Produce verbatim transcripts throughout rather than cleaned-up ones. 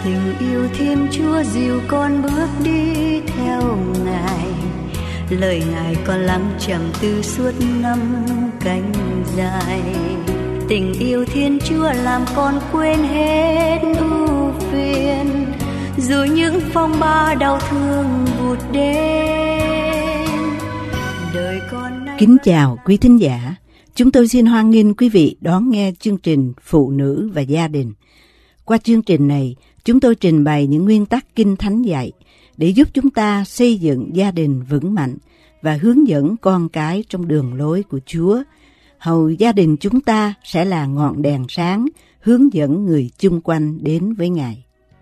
Tình yêu Thiên Chúa dìu con bước đi theo Ngài, lời Ngài con lắng trầm tư suốt năm cánh dài. Tình yêu Thiên Chúa làm con quên hết ưu phiền, dù những phong ba đau thương vụt đến. Đời con nay... Kính chào quý thính giả, chúng tôi xin hoan nghênh quý vị đón nghe chương trình Phụ nữ và gia đình. Qua chương trình này, chúng tôi trình bày những nguyên tắc Kinh Thánh dạy để giúp chúng ta xây dựng gia đình vững mạnh và hướng dẫn con cái trong đường lối của Chúa. Hầu gia đình chúng ta sẽ là ngọn đèn sáng hướng dẫn người chung quanh đến với Ngài.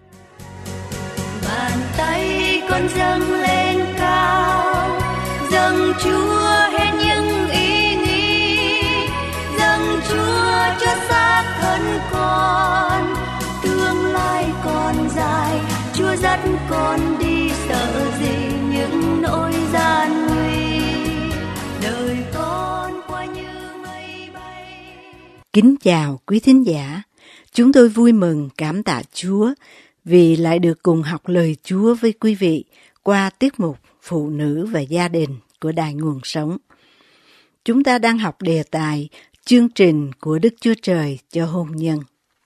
Bàn tay con dâng lên cao, dâng Chúa hết những ý nghĩ, dâng Chúa cho xác thân con. Tương lai còn dài, Chúa dắt con đi, sợ gì những nỗi gian nguy. Đời con qua như mây bay. Kính chào quý thính giả, chúng tôi vui mừng cảm tạ Chúa vì lại được cùng học lời Chúa với quý vị qua tiết mục Phụ nữ và gia đình của Đài Nguồn Sống. Chúng ta đang học đề tài chương trình của Đức Chúa Trời cho hôn nhân.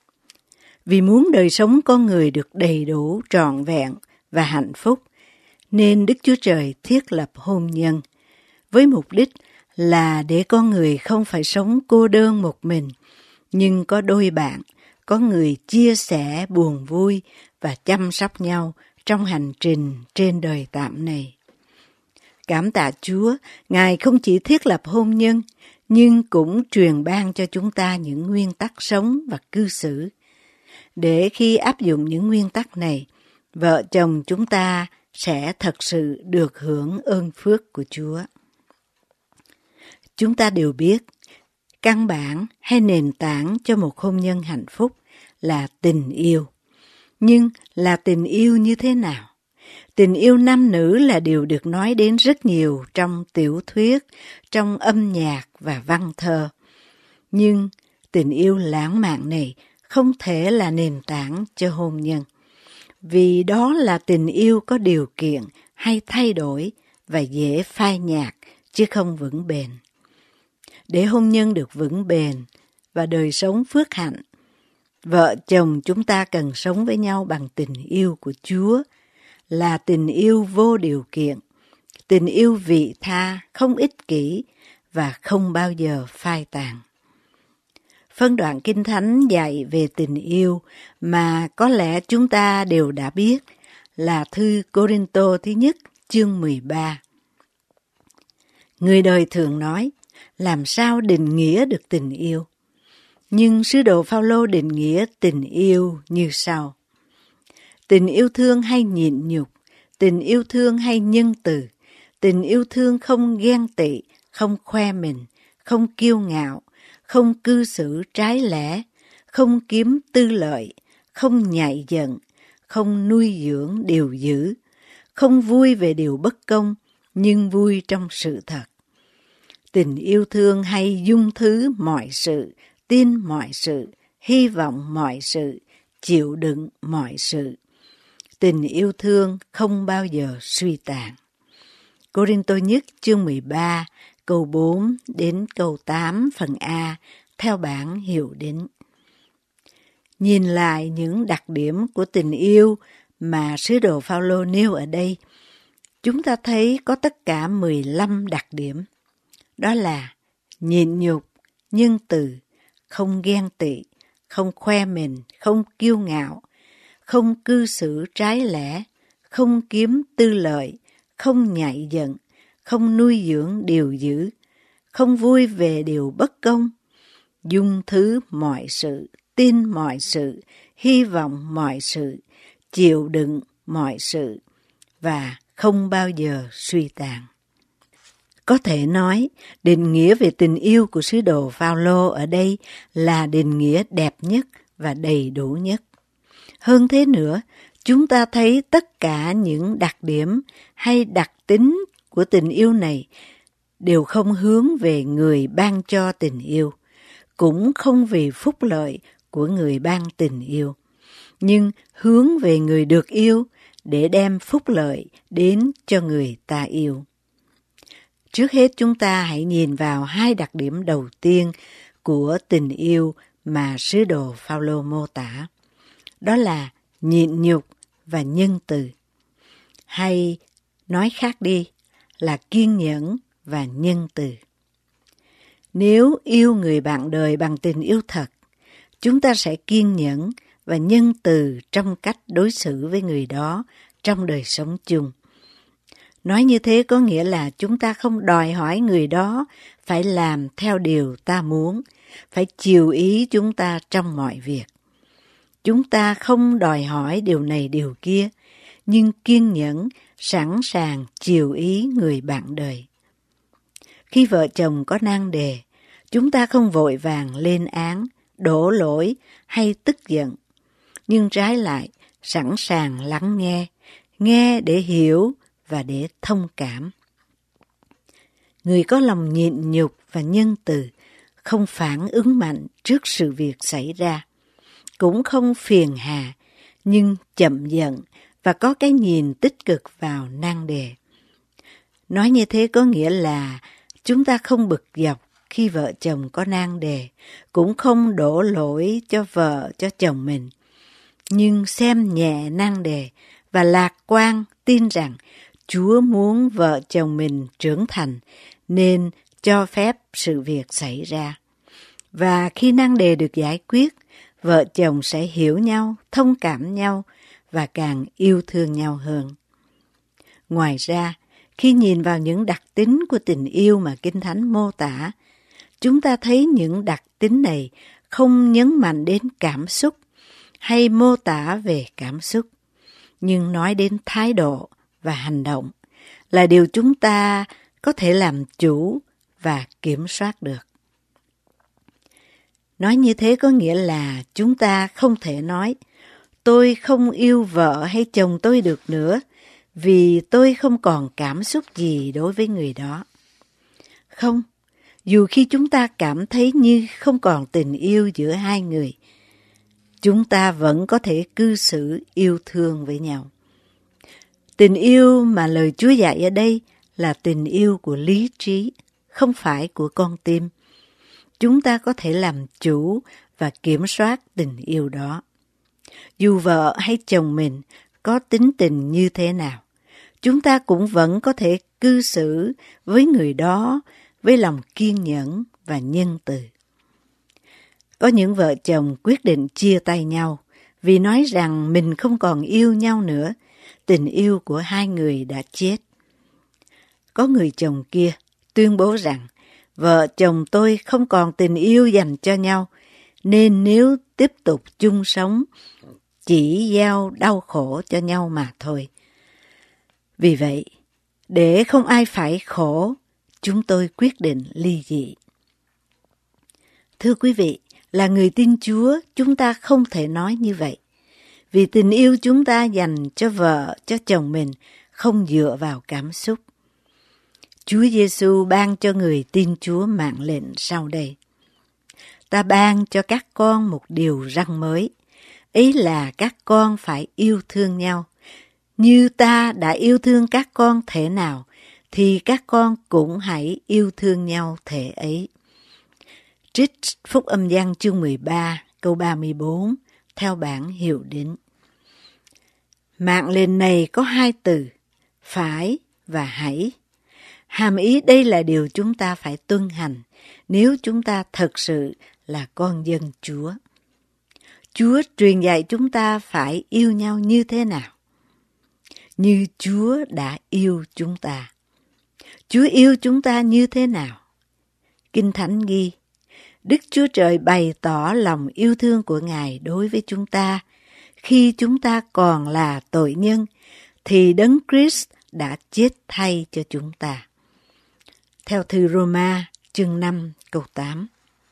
Vì muốn đời sống con người được đầy đủ, trọn vẹn và hạnh phúc, nên Đức Chúa Trời thiết lập hôn nhân, với mục đích là để con người không phải sống cô đơn một mình, nhưng có đôi bạn, có người chia sẻ buồn vui và chăm sóc nhau trong hành trình trên đời tạm này. Cảm tạ Chúa, Ngài không chỉ thiết lập hôn nhân, nhưng cũng truyền ban cho chúng ta những nguyên tắc sống và cư xử. Để khi áp dụng những nguyên tắc này, vợ chồng chúng ta sẽ thật sự được hưởng ơn phước của Chúa. Chúng ta đều biết, căn bản hay nền tảng cho một hôn nhân hạnh phúc là tình yêu. Nhưng là tình yêu như thế nào? Tình yêu nam nữ là điều được nói đến rất nhiều trong tiểu thuyết, trong âm nhạc và văn thơ. Nhưng tình yêu lãng mạn này không thể là nền tảng cho hôn nhân, vì đó là tình yêu có điều kiện hay thay đổi và dễ phai nhạt chứ không vững bền. Để hôn nhân được vững bền và đời sống phước hạnh, vợ chồng chúng ta cần sống với nhau bằng tình yêu của Chúa, là tình yêu vô điều kiện, tình yêu vị tha, không ích kỷ và không bao giờ phai tàn. Phân đoạn Kinh Thánh dạy về tình yêu mà có lẽ chúng ta đều đã biết là thư Cô-rinh-tô thứ nhất chương mười ba. Người đời thường nói, làm sao định nghĩa được tình yêu? Nhưng sứ đồ Phao-lô định nghĩa tình yêu như sau. Tình yêu thương hay nhịn nhục, tình yêu thương hay nhân từ, tình yêu thương không ghen tị, không khoe mình, không kiêu ngạo, không cư xử trái lẽ, không kiếm tư lợi, không nhạy giận, không nuôi dưỡng điều dữ, không vui về điều bất công, nhưng vui trong sự thật. Tình yêu thương hay dung thứ mọi sự, tin mọi sự, hy vọng mọi sự, chịu đựng mọi sự. Tình yêu thương không bao giờ suy tàn. Cô-rinh-tô nhất chương mười ba, câu bốn đến câu tám phần A, theo bản Hiệu Đính. Nhìn lại những đặc điểm của tình yêu mà sứ đồ Phao-lô nêu ở đây, chúng ta thấy có tất cả mười lăm đặc điểm. Đó là nhịn nhục, nhân từ, không ghen tị, không khoe mình, không kiêu ngạo, không cư xử trái lẽ, không kiếm tư lợi, không nhạy giận, không nuôi dưỡng điều dữ, không vui về điều bất công, dung thứ mọi sự, tin mọi sự, hy vọng mọi sự, chịu đựng mọi sự và không bao giờ suy tàn. Có thể nói, định nghĩa về tình yêu của sứ đồ Phao-lô ở đây là định nghĩa đẹp nhất và đầy đủ nhất. Hơn thế nữa, chúng ta thấy tất cả những đặc điểm hay đặc tính của tình yêu này đều không hướng về người ban cho tình yêu, cũng không vì phúc lợi của người ban tình yêu. nhưng hướng về người được yêu để đem phúc lợi đến cho người ta yêu. Trước hết chúng ta hãy nhìn vào hai đặc điểm đầu tiên của tình yêu mà sứ đồ Phao-lô mô tả. Đó là nhịn nhục và nhân từ. Hay nói khác đi là kiên nhẫn và nhân từ. Nếu yêu người bạn đời bằng tình yêu thật, chúng ta sẽ kiên nhẫn và nhân từ trong cách đối xử với người đó trong đời sống chung. Nói như thế có nghĩa là chúng ta không đòi hỏi người đó phải làm theo điều ta muốn, phải chiều ý chúng ta trong mọi việc. Chúng ta không đòi hỏi điều này điều kia, nhưng kiên nhẫn, sẵn sàng chiều ý người bạn đời. Khi vợ chồng có nan đề, chúng ta không vội vàng lên án, đổ lỗi hay tức giận, nhưng trái lại sẵn sàng lắng nghe, nghe để hiểu và để thông cảm. Người có lòng nhịn nhục và nhân từ không phản ứng mạnh trước sự việc xảy ra, cũng không phiền hà, nhưng chậm giận và có cái nhìn tích cực vào nan đề. Nói như thế có nghĩa là chúng ta không bực dọc khi vợ chồng có nan đề, cũng không đổ lỗi cho vợ, cho chồng mình, nhưng xem nhẹ nan đề và lạc quan tin rằng Chúa muốn vợ chồng mình trưởng thành nên cho phép sự việc xảy ra. Và khi nan đề được giải quyết, vợ chồng sẽ hiểu nhau, thông cảm nhau và càng yêu thương nhau hơn. Ngoài ra, khi nhìn vào những đặc tính của tình yêu mà Kinh Thánh mô tả, chúng ta thấy những đặc tính này không nhấn mạnh đến cảm xúc hay mô tả về cảm xúc, nhưng nói đến thái độ và hành động là điều chúng ta có thể làm chủ và kiểm soát được. Nói như thế có nghĩa là chúng ta không thể nói tôi không yêu vợ hay chồng tôi được nữa vì tôi không còn cảm xúc gì đối với người đó. Không, dù khi chúng ta cảm thấy như không còn tình yêu giữa hai người, chúng ta vẫn có thể cư xử yêu thương với nhau. Tình yêu mà lời Chúa dạy ở đây là tình yêu của lý trí, không phải của con tim. Chúng ta có thể làm chủ và kiểm soát tình yêu đó. Dù vợ hay chồng mình có tính tình như thế nào, chúng ta cũng vẫn có thể cư xử với người đó với lòng kiên nhẫn và nhân từ. Có những vợ chồng quyết định chia tay nhau vì nói rằng mình không còn yêu nhau nữa, tình yêu của hai người đã chết. Có người chồng kia tuyên bố rằng vợ chồng tôi không còn tình yêu dành cho nhau, nên nếu tiếp tục chung sống, chỉ gieo đau khổ cho nhau mà thôi. Vì vậy, để không ai phải khổ, chúng tôi quyết định ly dị. Thưa quý vị, là người tin Chúa, chúng ta không thể nói như vậy. Vì tình yêu chúng ta dành cho vợ, cho chồng mình không dựa vào cảm xúc. Chúa Giêsu ban cho người tin Chúa mạng lệnh sau đây. Ta ban cho các con một điều răn mới, ấy là các con phải yêu thương nhau. Như ta đã yêu thương các con thể nào, thì các con cũng hãy yêu thương nhau thể ấy. Trích Phúc Âm Giăng chương mười ba, câu ba mươi bốn, theo bản Hiệu Đính. Mạng lệnh này có hai từ, phải và hãy. Hàm ý đây là điều chúng ta phải tuân hành nếu chúng ta thật sự là con dân Chúa. Chúa truyền dạy chúng ta phải yêu nhau như thế nào? Như Chúa đã yêu chúng ta. Chúa yêu chúng ta như thế nào? Kinh Thánh ghi, Đức Chúa Trời bày tỏ lòng yêu thương của Ngài đối với chúng ta. Khi chúng ta còn là tội nhân, thì Đấng Christ đã chết thay cho chúng ta. Theo thư Roma, chương năm, câu tám.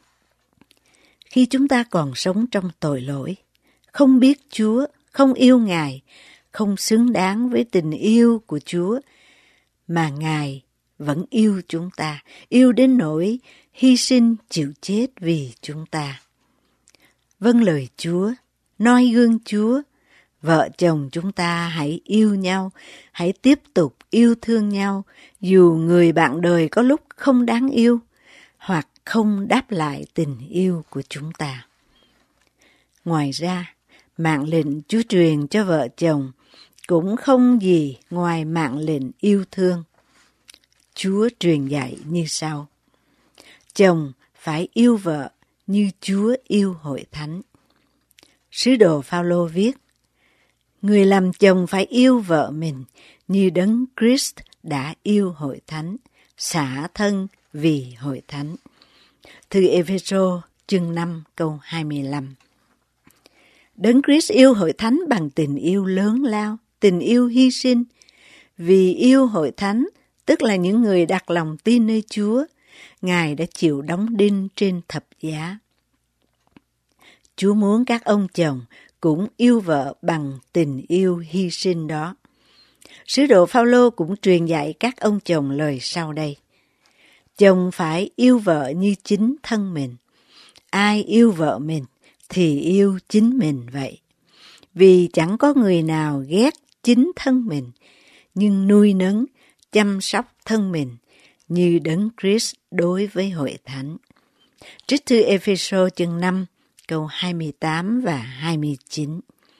Khi chúng ta còn sống trong tội lỗi, không biết Chúa, không yêu Ngài, không xứng đáng với tình yêu của Chúa, mà Ngài vẫn yêu chúng ta, yêu đến nỗi hy sinh chịu chết vì chúng ta. Vâng lời Chúa, noi gương Chúa. Vợ chồng chúng ta hãy yêu nhau, hãy tiếp tục yêu thương nhau, dù người bạn đời có lúc không đáng yêu, hoặc không đáp lại tình yêu của chúng ta. Ngoài ra, mạng lệnh Chúa truyền cho vợ chồng cũng không gì ngoài mạng lệnh yêu thương. Chúa truyền dạy như sau: chồng phải yêu vợ như Chúa yêu hội thánh. Sứ đồ Phao-lô viết: người làm chồng phải yêu vợ mình như Đấng Christ đã yêu hội thánh, xả thân vì hội thánh. Thư Ê-phê-sô chương năm câu hai mươi lăm. Đấng Christ yêu hội thánh bằng tình yêu lớn lao, tình yêu hy sinh. Vì yêu hội thánh, tức là những người đặt lòng tin nơi Chúa, Ngài đã chịu đóng đinh trên thập giá. Chúa muốn các ông chồng cũng yêu vợ bằng tình yêu hy sinh đó. Sứ đồ Phao-lô cũng truyền dạy các ông chồng lời sau đây: chồng phải yêu vợ như chính thân mình. Ai yêu vợ mình thì yêu chính mình vậy. Vì chẳng có người nào ghét chính thân mình, nhưng nuôi nấng, chăm sóc thân mình như Đấng Christ đối với hội thánh. Trích thư Ê-phê-sô chương năm câu hai mươi tám và hai mươi chín.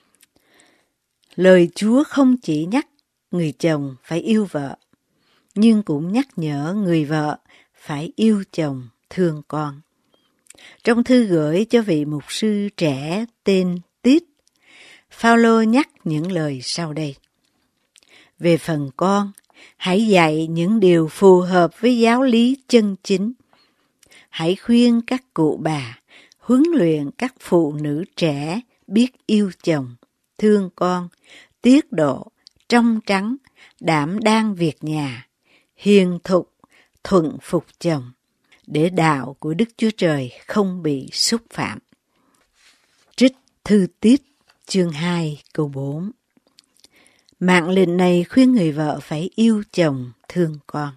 Lời Chúa không chỉ nhắc người chồng phải yêu vợ, nhưng cũng nhắc nhở người vợ phải yêu chồng, thương con. Trong thư gửi cho vị mục sư trẻ tên Tít, Phao-lô nhắc những lời sau đây: về phần con, hãy dạy những điều phù hợp với giáo lý chân chính. Hãy khuyên các cụ bà, huấn luyện các phụ nữ trẻ biết yêu chồng, thương con, tiết độ, trong trắng, đảm đang việc nhà, hiền thục, thuận phục chồng, để đạo của Đức Chúa Trời không bị xúc phạm. Trích thư Tít chương hai câu bốn. Mạng lệnh này khuyên người vợ phải yêu chồng, thương con.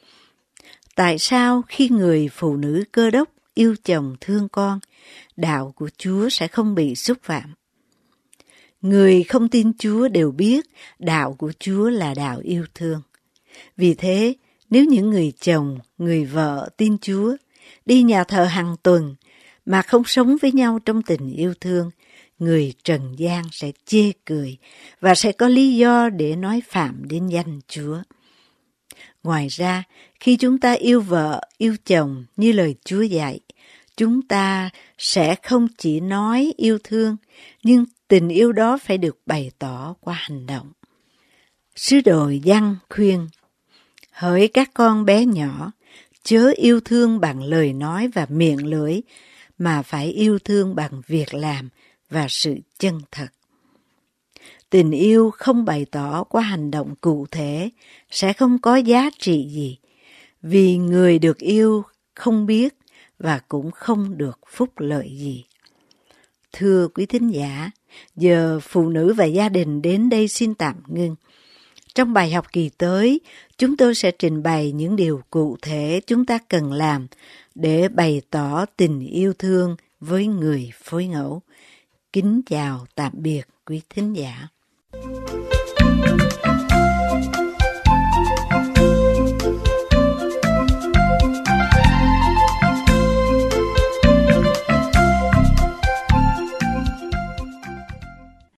Tại sao khi người phụ nữ Cơ Đốc yêu chồng, thương con, đạo của Chúa sẽ không bị xúc phạm? Người không tin Chúa đều biết đạo của Chúa là đạo yêu thương. Vì thế, nếu những người chồng, người vợ tin Chúa, đi nhà thờ hàng tuần mà không sống với nhau trong tình yêu thương, người trần gian sẽ chê cười và sẽ có lý do để nói phạm đến danh Chúa. Ngoài ra, khi chúng ta yêu vợ, yêu chồng như lời Chúa dạy, chúng ta sẽ không chỉ nói yêu thương, nhưng tình yêu đó phải được bày tỏ qua hành động. Sứ đồ Giăng khuyên: hỡi các con bé nhỏ, chớ yêu thương bằng lời nói và miệng lưỡi, mà phải yêu thương bằng việc làm và sự chân thật. Tình yêu không bày tỏ qua hành động cụ thể sẽ không có giá trị gì, vì người được yêu không biết và cũng không được phúc lợi gì. Thưa quý thính giả, giờ phụ nữ và gia đình đến đây xin tạm ngưng. Trong bài học kỳ tới, chúng tôi sẽ trình bày những điều cụ thể chúng ta cần làm để bày tỏ tình yêu thương với người phối ngẫu. Kính chào tạm biệt quý thính giả.